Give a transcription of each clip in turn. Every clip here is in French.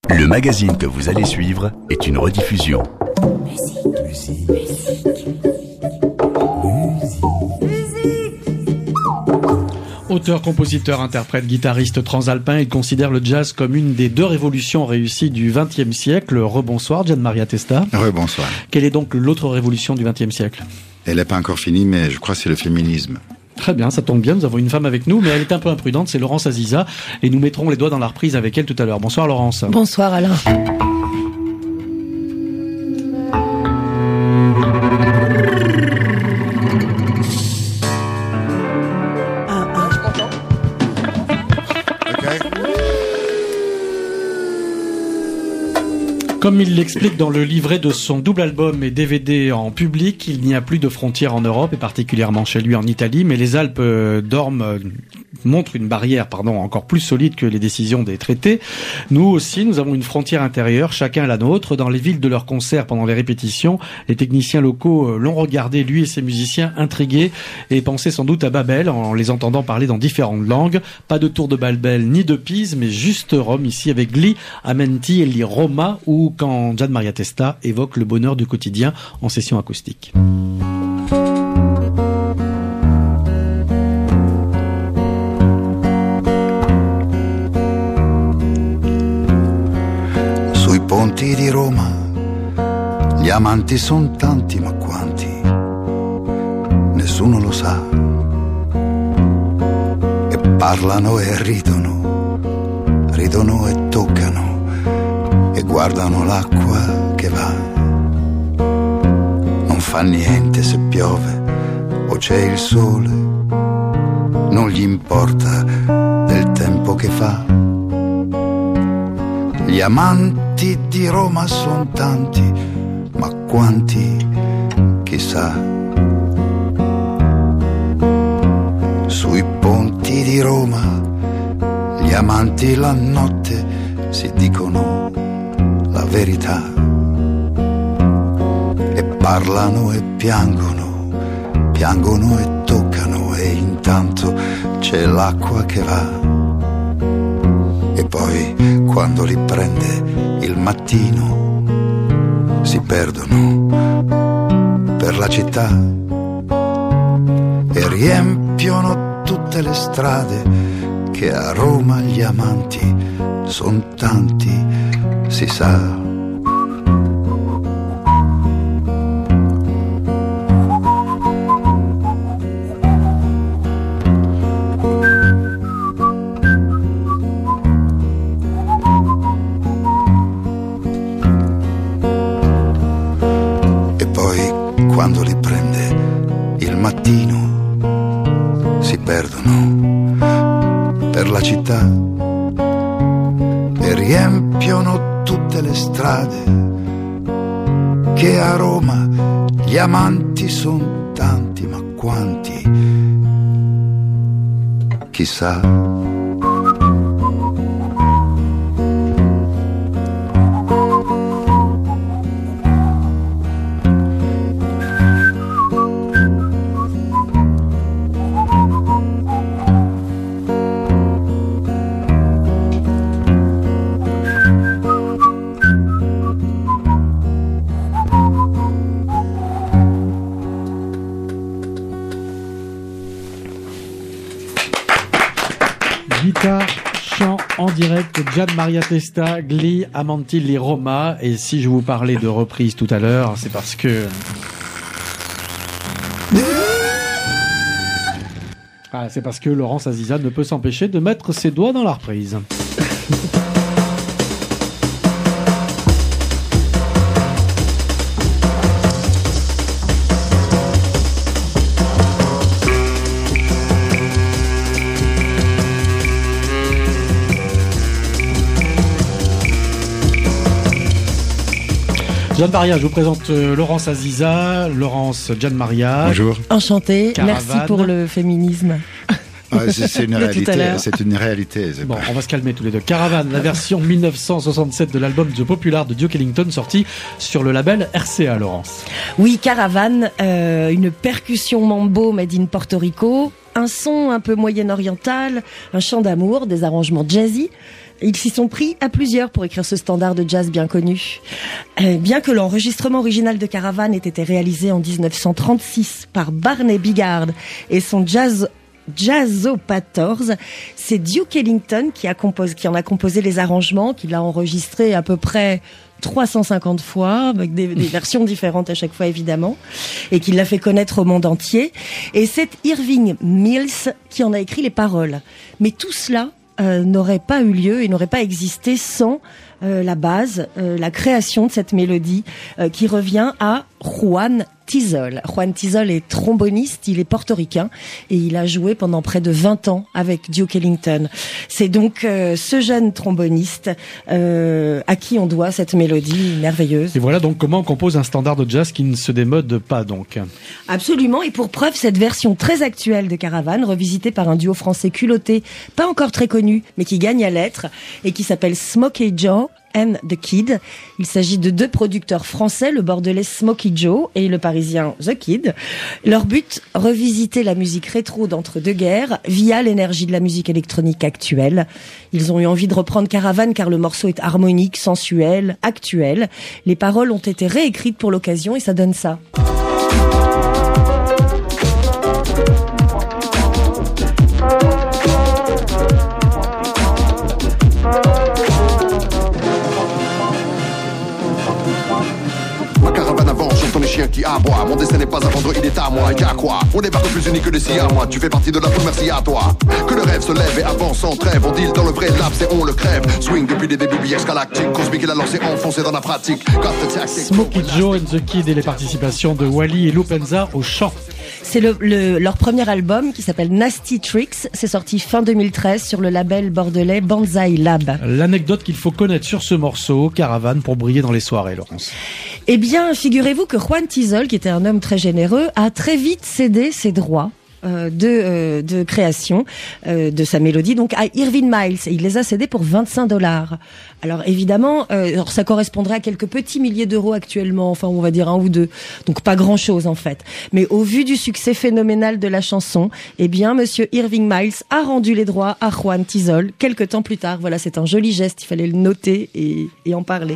Le magazine que vous allez suivre est une rediffusion. Auteur, compositeur, interprète, guitariste transalpin, il considère le jazz comme une des deux révolutions réussies du XXe siècle. Rebonsoir, Gianmaria Testa. Rebonsoir. Quelle est donc l'autre révolution du XXe siècle ? Elle n'est pas encore finie, mais je crois que c'est le féminisme. Très bien, ça tombe bien, nous avons une femme avec nous, mais elle est un peu imprudente, c'est Laurence Aziza, et nous mettrons les doigts dans la reprise avec elle tout à l'heure. Bonsoir Laurence. Bonsoir Alain. Comme il l'explique dans le livret de son double album et DVD en public, il n'y a plus de frontières en Europe et particulièrement chez lui en Italie, mais les Alpes montrent une barrière encore plus solide que les décisions des traités. Nous aussi, nous avons une frontière intérieure, chacun la nôtre. Dans les villes de leurs concerts pendant les répétitions, les techniciens locaux l'ont regardé, lui et ses musiciens, intrigués et pensaient sans doute à Babel en les entendant parler dans différentes langues. Pas de tour de Babel ni de Pise, mais juste Rome ici avec Gli, Amenti et li Roma, ou quand Gianmaria Testa évoque le bonheur du quotidien en session acoustique. Sui ponti di Roma gli amanti son tanti, ma quanti? Nessuno lo sa. E parlano e ridono e toccano e guardano l'acqua che va. Non fa niente se piove o c'è il sole, non gli importa del tempo che fa. Gli amanti di Roma son tanti, ma quanti chissà. Sui ponti di Roma gli amanti la notte si dicono la verità e parlano e piangono e toccano e intanto c'è l'acqua che va. E poi quando li prende il mattino si perdono per la città e riempiono tutte le strade, che a Roma gli amanti son tanti, si sa. E poi quando li prende il mattino si perdono per la città e riempiono tutte le strade, che a Roma gli amanti son tanti, ma quanti chissà. Guitare, chant en direct, Gianmaria Testa, Gli, Amanti, li Roma. Et si je vous parlais de reprise tout à l'heure, c'est parce que... c'est parce que Laurence Aziza ne peut s'empêcher de mettre ses doigts dans la reprise. Gianmaria, je vous présente Laurence Aziza, Laurence Gianmaria. Bonjour. Enchantée, Caravane. merci pour le féminisme. C'est une réalité. C'est une réalité. Bon, on va se calmer tous les deux. Caravane, la version 1967 de l'album The Popular de Duke Ellington, sorti sur le label RCA, Laurence. Oui, Caravane, une percussion mambo made in Porto Rico, un son un peu moyen-oriental, un chant d'amour, des arrangements jazzy. Ils s'y sont pris à plusieurs pour écrire ce standard de jazz bien connu. Bien que l'enregistrement original de Caravan ait été réalisé en 1936 par Barney Bigard et son Jazzopators, c'est Duke Ellington qui en a composé les arrangements, qui l'a enregistré à peu près 350 fois, avec des versions différentes à chaque fois évidemment, et qui l'a fait connaître au monde entier. Et c'est Irving Mills qui en a écrit les paroles. Mais tout cela n'aurait pas eu lieu et n'aurait pas existé sans la base, la création de cette mélodie qui revient à Juan Tizol. Juan Tizol est tromboniste, il est portoricain et il a joué pendant près de 20 ans avec Duke Ellington. C'est donc ce jeune tromboniste à qui on doit cette mélodie merveilleuse. Et voilà donc comment on compose un standard de jazz qui ne se démode pas donc. Absolument, et pour preuve, cette version très actuelle de Caravan, revisitée par un duo français culotté, pas encore très connu, mais qui gagne à l'être, et qui s'appelle Smokey Joe and the Kid. Il s'agit de deux producteurs français, le bordelais Smokey Joe et le parisien The Kid. Leur but, revisiter la musique rétro d'entre-deux-guerres via l'énergie de la musique électronique actuelle. Ils ont eu envie de reprendre Caravan car le morceau est harmonique, sensuel, actuel. Les paroles ont été réécrites pour l'occasion et ça donne ça. Qui aboie, mon destin n'est pas à vendre, il est à moi. Y'a quoi? On débarque plus unique que les siamois. Tu fais partie de la foule, merci à toi. Que le rêve se lève et avance sans trêve. On deal dans le vrai laps et on le crève. Swing depuis les débuts BX galactique. Cosmic, il a lancé enfoncé dans la pratique. Smokey Joe and the Kid et les participations de Wally et Lupenza au chant. C'est leur premier album qui s'appelle Nasty Tricks. C'est sorti fin 2013 sur le label bordelais Banzai Lab. L'anecdote qu'il faut connaître sur ce morceau, Caravan, pour briller dans les soirées, Laurence. Eh bien, figurez-vous que Juan Tizol, qui était un homme très généreux, a très vite cédé ses droits de création de sa mélodie donc à Irving Mills, et il les a cédés pour $25. Alors évidemment ça correspondrait à quelques petits milliers d'euros actuellement, enfin on va dire 1 ou 2, donc pas grand chose en fait, mais au vu du succès phénoménal de la chanson, eh bien monsieur Irving Mills a rendu les droits à Juan Tizol quelques temps plus tard. Voilà, c'est un joli geste, il fallait le noter et en parler.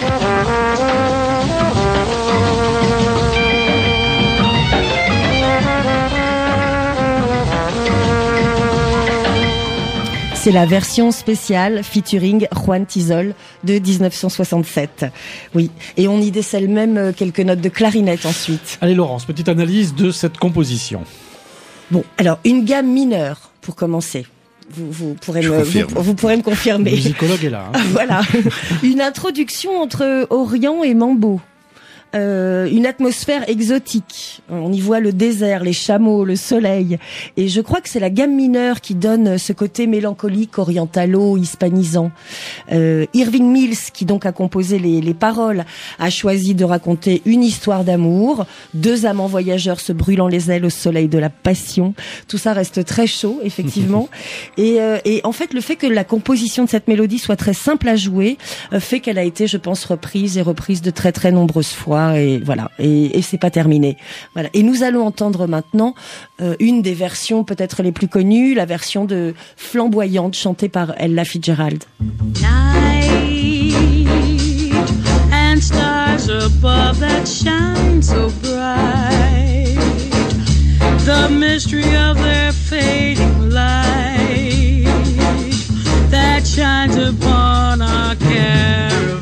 C'est la version spéciale featuring Juan Tizol de 1967. Oui, et on y décèle même quelques notes de clarinette ensuite. Allez Laurence, petite analyse de cette composition. Bon, alors une gamme mineure pour commencer. Vous pourrez me confirmer. Le musicologue est là. Hein. Voilà, une introduction entre Orient et Mambo. Une atmosphère exotique. On y voit le désert, les chameaux, le soleil. Et je crois que c'est la gamme mineure qui donne ce côté mélancolique, orientalo, hispanisant. Irving Mills, qui donc a composé les paroles, a choisi de raconter une histoire d'amour, deux amants voyageurs se brûlant les ailes au soleil de la passion. Tout ça reste très chaud, effectivement. Et en fait, le fait que la composition de cette mélodie soit très simple à jouer fait qu'elle a été, je pense, reprise de très très nombreuses fois. Et voilà, et c'est pas terminé. Voilà. Et nous allons entendre maintenant une des versions peut-être les plus connues, la version de Flamboyante chantée par Ella Fitzgerald. Night and stars above that shine so bright. The mystery of their fading light that shines upon our caravan.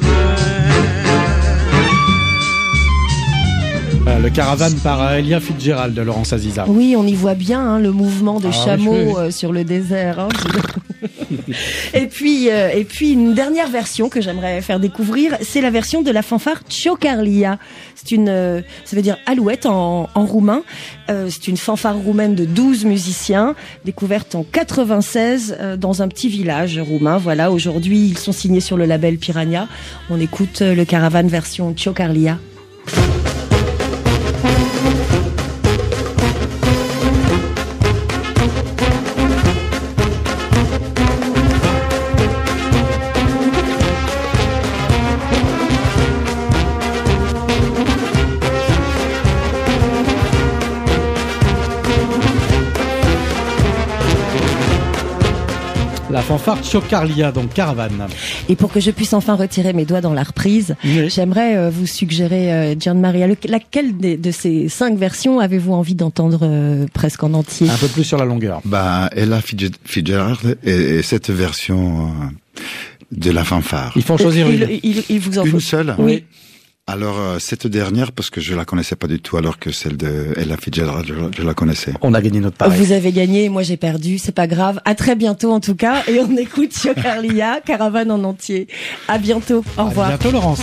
Le Caravan par Ella Fitzgerald de Laurence Aziza. Oui, on y voit bien le mouvement de chameaux sur le désert. Hein. Et puis une dernière version que j'aimerais faire découvrir, c'est la version de la fanfare Ciocarlia. Ça veut dire alouette en roumain. C'est une fanfare roumaine de 12 musiciens, découverte en 96 dans un petit village roumain. Voilà, aujourd'hui ils sont signés sur le label Piranha. On écoute le Caravan version Ciocarlia. fanfare Cioccarlia, donc Caravane. Et pour que je puisse enfin retirer mes doigts dans la reprise, j'aimerais vous suggérer, Gian Maria, laquelle de ces 5 versions avez-vous envie d'entendre presque en entier? Un peu plus sur la longueur. Ella Fitzgerald et cette version de la fanfare. Il faut en choisir une. Il vous en faut Une seule? Oui. Alors, cette dernière, parce que je la connaissais pas du tout, alors que celle de Ella Fitzgerald, je la connaissais. On a gagné notre pari. Vous avez gagné, moi j'ai perdu, c'est pas grave. À très bientôt en tout cas, et on écoute Cioccarlia, Caravane en entier. À bientôt, au revoir. À bientôt Laurence.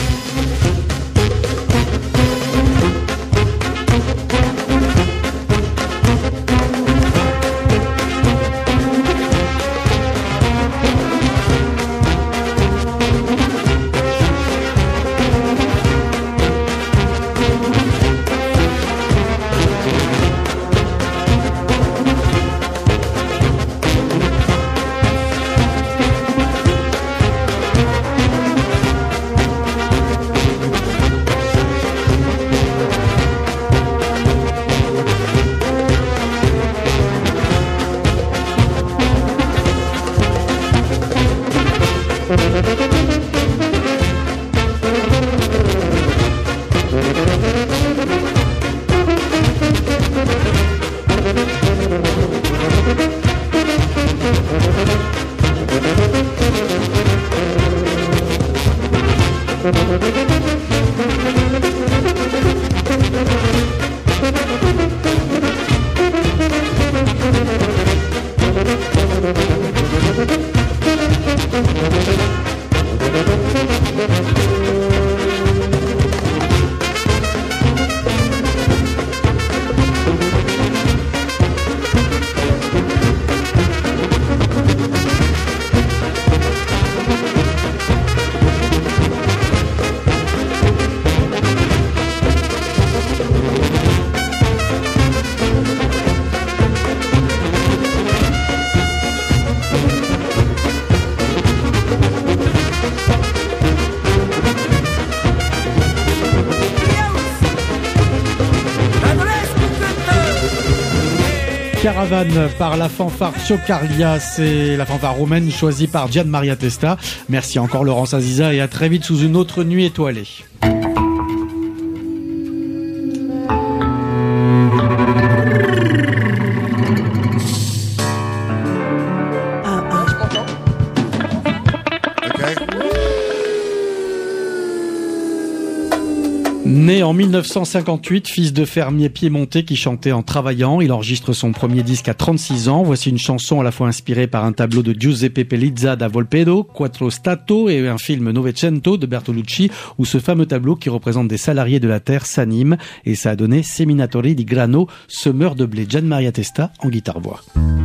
Caravane par la fanfare Cioccarlia, c'est la fanfare roumaine choisie par Gian Maria Testa. Merci encore Laurence Aziza et à très vite sous une autre nuit étoilée. Né en 1958, fils de fermier piémontais qui chantait en travaillant, il enregistre son premier disque à 36 ans. Voici une chanson à la fois inspirée par un tableau de Giuseppe Pellizza da Volpedo, Quattro Stato, et un film Novecento de Bertolucci, où ce fameux tableau qui représente des salariés de la terre s'anime. Et ça a donné Seminatori di Grano, semeur de blé. Gian Maria Testa en guitare-voix.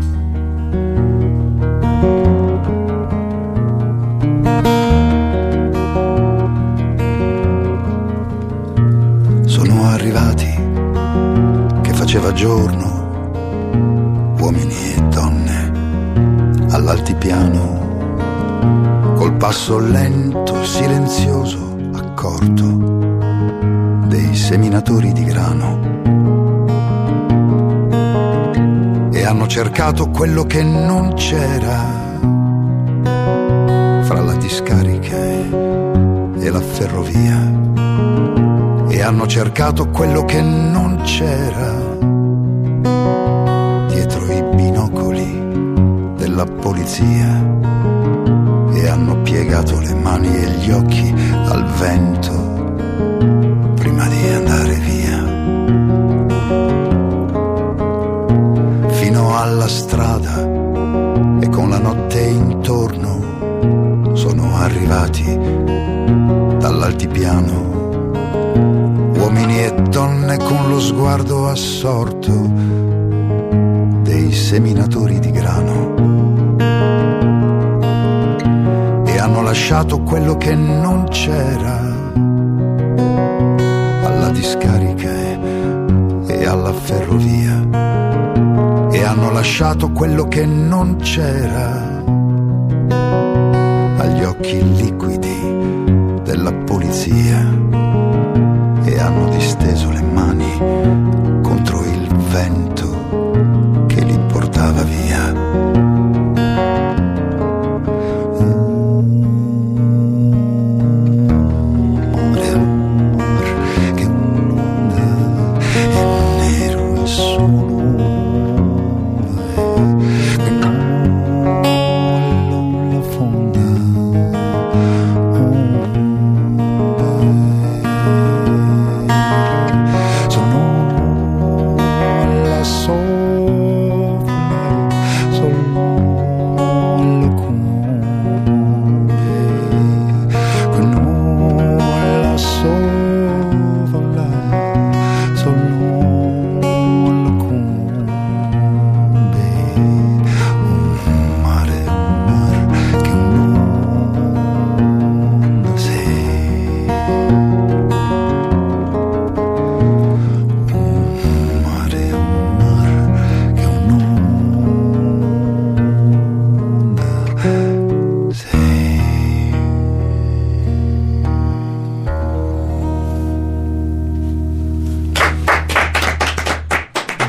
Sono arrivati che faceva giorno, uomini e donne all'altipiano, col passo lento, silenzioso, accorto dei seminatori di grano. E hanno cercato quello che non c'era fra la discarica e la ferrovia. E hanno cercato quello che non c'era dietro i binocoli della polizia. E hanno piegato le mani e gli occhi al vento prima di andare via. Fino alla strada e con la notte intorno sono arrivati dall'altipiano. Uomini e donne con lo sguardo assorto dei seminatori di grano. E hanno lasciato quello che non c'era alla discarica e alla ferrovia. E hanno lasciato quello che non c'era agli occhi liquidi della polizia. E hanno disteso le mani contro il vento che li portava via.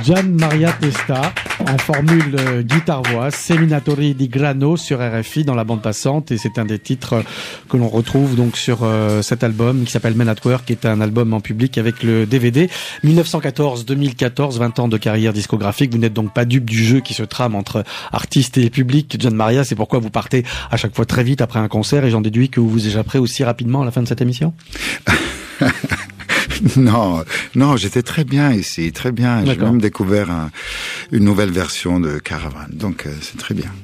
Gian Maria Testa en formule guitare-voix, Seminatori di Grano sur RFI dans la bande passante, et c'est un des titres que l'on retrouve donc sur cet album qui s'appelle Men at Work, qui est un album en public avec le DVD. 1914-2014, 20 ans de carrière discographique. Vous n'êtes donc pas dupe du jeu qui se trame entre artistes et public. Gian Maria, c'est pourquoi vous partez à chaque fois très vite après un concert, et j'en déduis que vous vous échapperez aussi rapidement à la fin de cette émission. Non, j'étais très bien ici, très bien. J'ai même découvert une nouvelle version de Caravan, donc c'est très bien.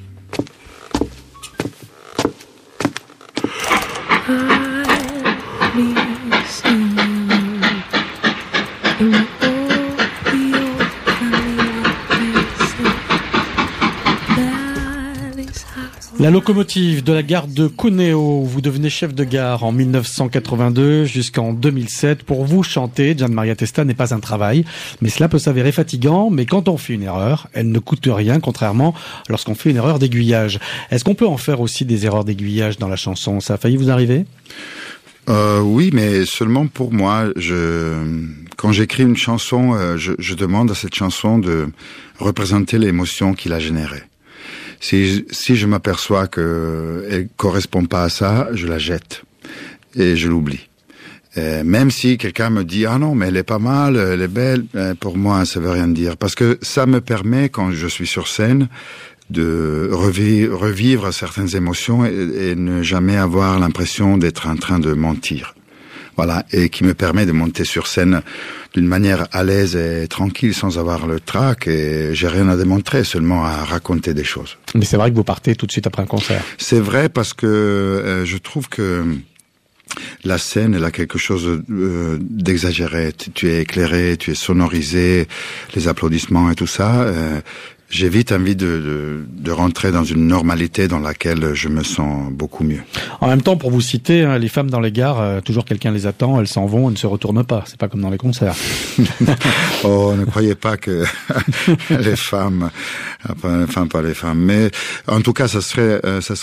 La locomotive de la gare de Cuneo, vous devenez chef de gare en 1982 jusqu'en 2007. Pour vous, chanter, Gian Maria Testa, n'est pas un travail, mais cela peut s'avérer fatigant. Mais quand on fait une erreur, elle ne coûte rien, contrairement lorsqu'on fait une erreur d'aiguillage. Est-ce qu'on peut en faire aussi des erreurs d'aiguillage dans la chanson? Ça a failli vous arriver? Oui, mais seulement pour moi. Quand j'écris une chanson, je demande à cette chanson de représenter l'émotion qu'il a générée. Si je m'aperçois que elle correspond pas à ça, je la jette et je l'oublie. Même si quelqu'un me dit ah non mais elle est pas mal, elle est belle, pour moi ça veut rien dire, parce que ça me permet quand je suis sur scène de revivre certaines émotions et ne jamais avoir l'impression d'être en train de mentir. Voilà, et qui me permet de monter sur scène d'une manière à l'aise et tranquille, sans avoir le trac, et j'ai rien à démontrer, seulement à raconter des choses. Mais c'est vrai que vous partez tout de suite après un concert. C'est vrai, parce que je trouve que la scène, elle a quelque chose d'exagéré. Tu es éclairé, tu es sonorisé, les applaudissements et tout ça. J'ai vite envie de rentrer dans une normalité dans laquelle je me sens beaucoup mieux. En même temps, pour vous citer, les femmes dans les gares, toujours quelqu'un les attend, elles s'en vont, elles ne se retournent pas. C'est pas comme dans les concerts. Oh, ne croyez pas que les femmes, enfin pas les femmes, mais en tout cas, ça serait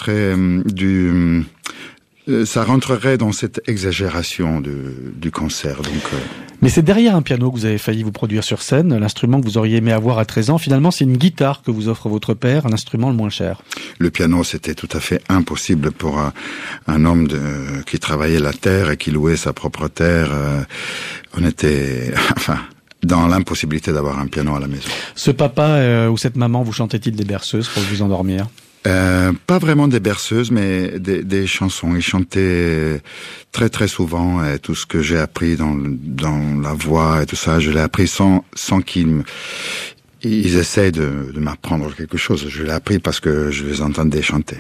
ça rentrerait dans cette exagération du concert. Donc. Mais c'est derrière un piano que vous avez failli vous produire sur scène, l'instrument que vous auriez aimé avoir à 13 ans. Finalement, c'est une guitare que vous offre votre père, un instrument le moins cher. Le piano, c'était tout à fait impossible pour un homme qui travaillait la terre et qui louait sa propre terre. On était, dans l'impossibilité d'avoir un piano à la maison. Ce papa ou cette maman vous chantait-il des berceuses pour vous endormir? Pas vraiment des berceuses, mais des chansons. Ils chantaient très très souvent, et tout ce que j'ai appris dans la voix et tout ça, je l'ai appris sans qu'ils essayent de m'apprendre quelque chose. Je l'ai appris parce que je les entendais chanter.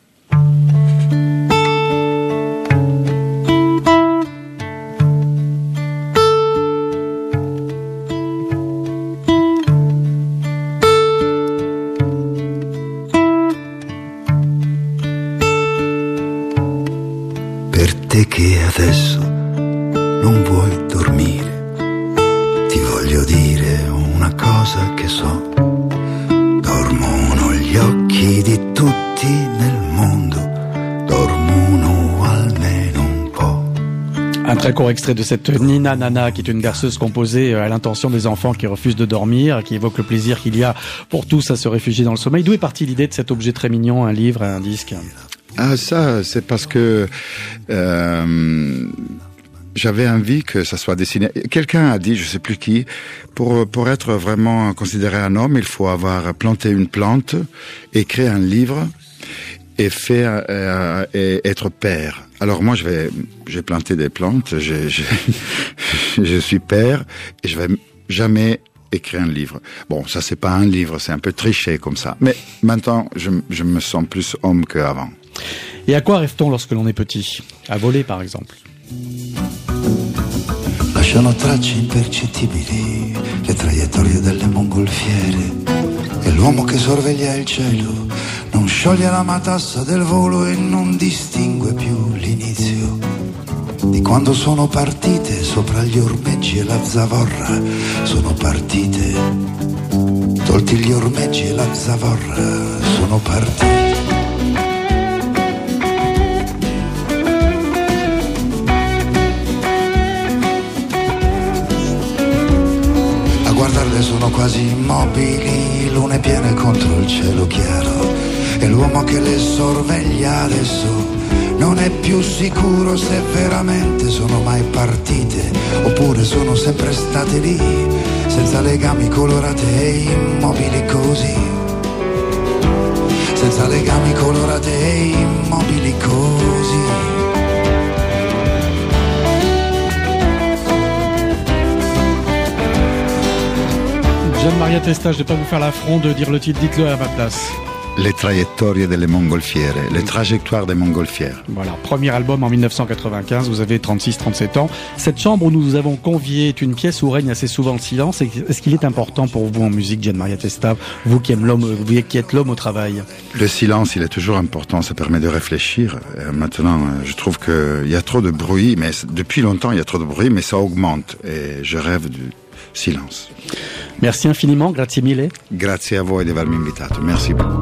Te che adesso non vuoi dormire, ti voglio dire una cosa che so, dormono gli occhi di tutti nel mondo, dormono almeno un po'. Un très court extrait de cette Nina Nana, qui est une berceuse composée à l'intention des enfants qui refusent de dormir, qui évoque le plaisir qu'il y a pour tous à se réfugier dans le sommeil. D'où est partie l'idée de cet objet très mignon, un livre, un disque? Ah, ça, c'est parce que j'avais envie que ça soit dessiné. Quelqu'un a dit, je sais plus qui, pour être vraiment considéré un homme, il faut avoir planté une plante, écrit un livre et et être père. Alors moi, j'ai planté des plantes, je suis père et je vais jamais écrire un livre. Bon, ça c'est pas un livre, c'est un peu triché comme ça. Mais maintenant, je me sens plus homme qu'avant. Et à quoi rêve-t-on lorsque l'on est petit? À voler, par exemple. Lasciano tracce impercettibili le traiettorie delle mongolfiere e l'uomo che sorveglia il cielo non scioglie la matassa del volo e non distingue più l'inizio di quando sono partite sopra gli ormeggi e la zavorra sono partite, tolti gli ormeggi e la zavorra sono partite. Guardare le sono quasi immobili, lune piene contro il cielo chiaro, e l'uomo che le sorveglia adesso non è più sicuro se veramente sono mai partite oppure sono sempre state lì, senza legami, colorate e immobili così, senza legami, colorate e immobili così. Gian-Maria Testa, je ne vais pas vous faire l'affront de dire le titre, dites-le à ma place. Les trajectories delle mongolfiere, les trajectoires des montgolfières. Voilà, premier album en 1995, vous avez 36-37 ans. Cette chambre où nous vous avons convié est une pièce où règne assez souvent le silence. Est-ce qu'il est important pour vous en musique, Gian-Maria Testa, vous qui êtes l'homme au travail? Le silence, il est toujours important, ça permet de réfléchir. Maintenant, je trouve qu'il y a trop de bruit, mais depuis longtemps il y a trop de bruit, mais ça augmente et je rêve du silence. Merci infiniment, grazie mille. Grazie a voi di avermi invitato, merci beaucoup.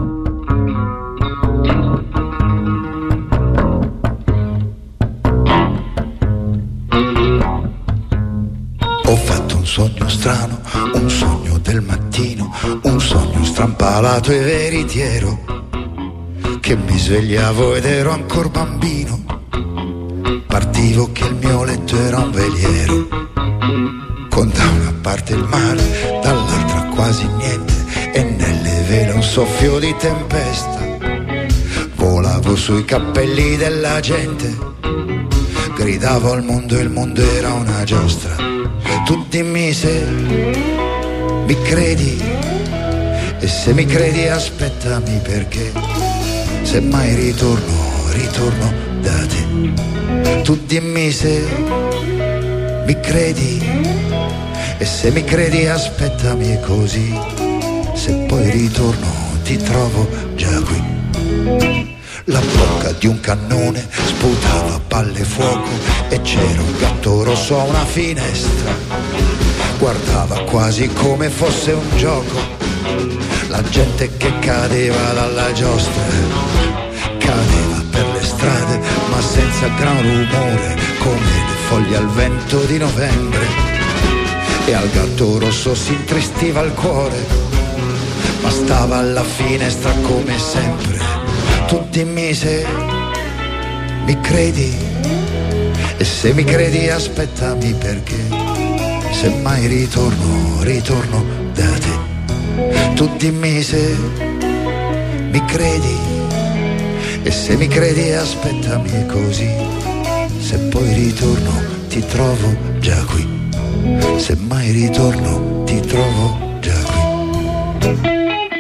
Ho fatto un sogno strano, un sogno del mattino, un sogno strampalato e veritiero, che mi svegliavo ed ero ancora bambino, partivo che il mio letto era un veliero, con da una parte il mare, dall'altra quasi niente, e nelle vele un soffio di tempesta, volavo sui cappelli della gente, gridavo al mondo e il mondo era una giostra. Tu dimmi se mi credi, e se mi credi aspettami, perché se mai ritorno da te. Tu dimmi se mi credi, e se mi credi aspettami, così se poi ritorno ti trovo già qui. La bocca di un cannone sputava palle e fuoco, e c'era un gatto rosso a una finestra, guardava quasi come fosse un gioco, la gente che cadeva dalla giostra, cadeva per le strade ma senza gran rumore, come le foglie al vento di novembre, e al gatto rosso si intristiva il cuore, ma stava alla finestra come sempre. Tu dimmi se mi credi, e se mi credi aspettami, perché se mai ritorno da te. Tu dimmi se mi credi, e se mi credi aspettami, così se poi ritorno ti trovo già qui. Se mai ritorno ti trovo già qui.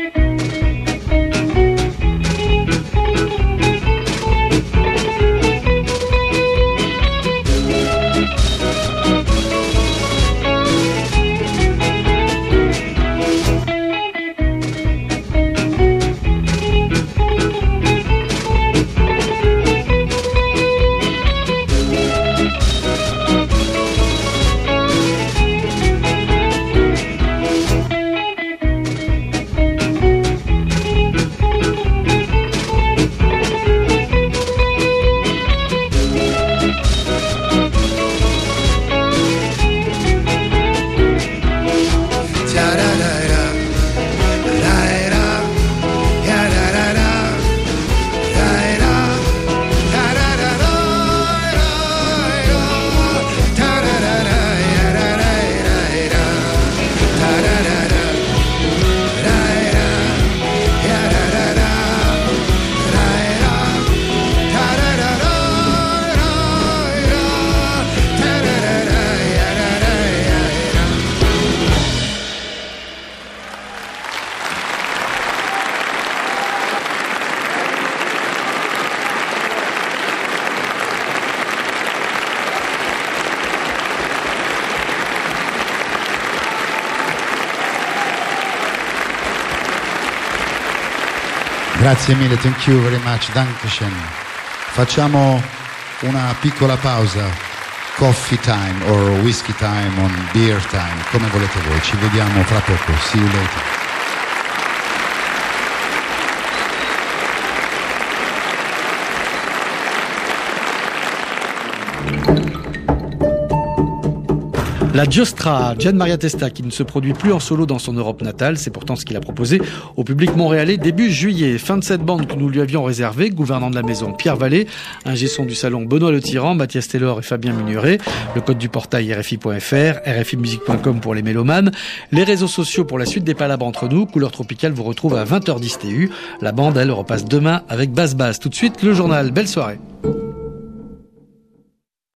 Grazie mille, thank you very much, dankeschön. Facciamo una piccola pausa, coffee time or whiskey time or beer time, come volete voi. Ci vediamo fra poco, see you later. La Giostra, Gian Maria Testa, qui ne se produit plus en solo dans son Europe natale, c'est pourtant ce qu'il a proposé au public montréalais début juillet. Fin de cette bande que nous lui avions réservée, gouvernant de la maison Pierre Vallée, ingé son du salon Benoît Le Tyran, Mathias Taylor et Fabien Munuret, le code du portail RFI.fr, RFImusique.com pour les mélomanes, les réseaux sociaux pour la suite des palabres entre nous. Couleur Tropicale vous retrouve à 20h10 TU. La bande, elle, repasse demain avec Basse Basse. Tout de suite, le journal. Belle soirée.